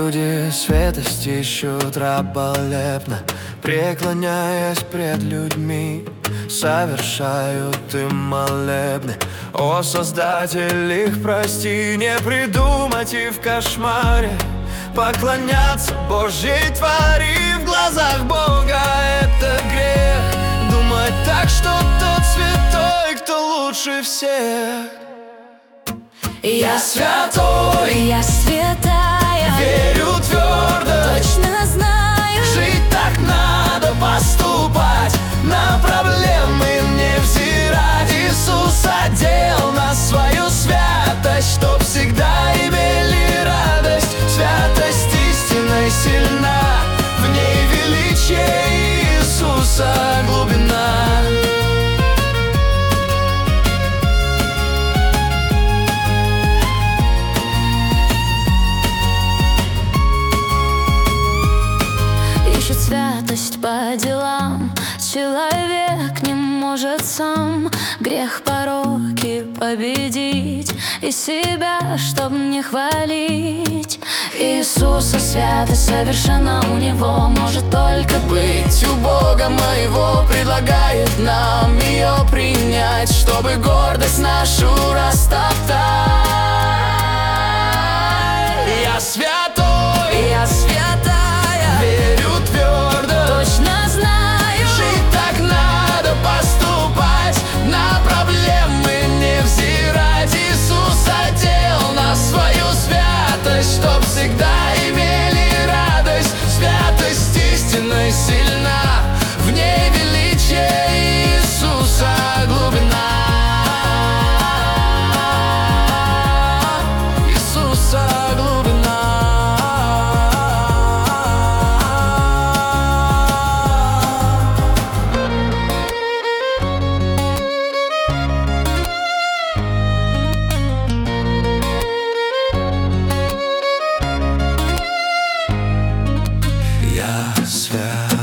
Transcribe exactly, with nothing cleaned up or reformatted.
люди святость ищут раболепно, преклоняясь пред людьми, совершают им молебны. О, Создатель, их прости, не придумать и в кошмаре поклоняться Божьей твари. В глазах Бога это грех думать так, что тот святой, кто лучше всех. Я святой, я святая, верю твердо, точно знаю, жить так надо, поступать, на проблемы не взирать. Иисус одел на свою святость, чтоб всегда имели радость. Святость истинной сильна, в ней величие Иисуса глубина. Ищет святость по делам, человек не может сам грех, пороки победить и себя, чтоб не хвалить. Иисуса святость совершена у Него может только быть. У Бога моего предлагает нам ее принять, чтобы гордость нашу растоптать. Я святой, Я святая, верю твердо, точно знаю, жить так надо, поступать, на проблемы не взирать. Иисус одел на свою святость, чтоб всегда имели радость. Святость истинной сильна, в ней величие Иисуса глубина. Иисуса глубина. Я свят.